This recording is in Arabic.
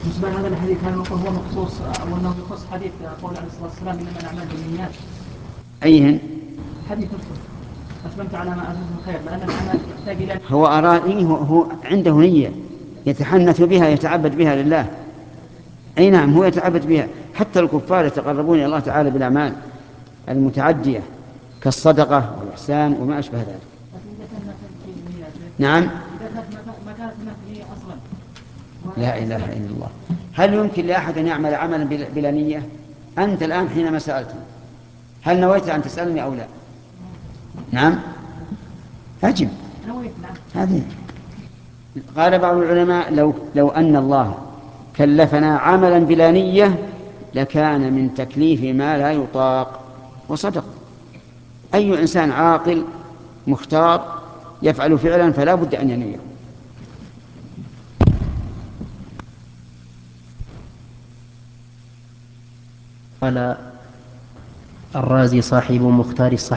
بالنسبة لهذا الحديث هل نقول هو مخصوص أو أنه يخص حديث قول عليه الصلاة والسلام إنما الأعمال بالنيات؟ أيهن؟ حديث نفسه أسلمت على ما أعلمه الخير لأن الأعمال يحتاج إلى هو أراد هو عنده نية يتحنث بها يتعبد بها لله. أي نعم هو يتعبد بها. حتى الكفار يتقربون إلى الله تعالى بالأعمال المتعدية كالصدقة والإحسان وما أشبه ذلك. نعم. ما كانت هناك نية أصلا. لا إله إلا الله. هل يمكن لأحد أن يعمل عملا بلا نية؟ أنت الآن حينما سألتني هل نويت أن تسألني أو لا؟ نعم أجب. هذه قال بعض العلماء لو أن الله كلفنا عملا بلا نية لكان من تكليف ما لا يطاق. وصدق. أي إنسان عاقل مختار يفعل فعلا فلا بد أن ينويه. قال الرازي صاحب مختار الصحابة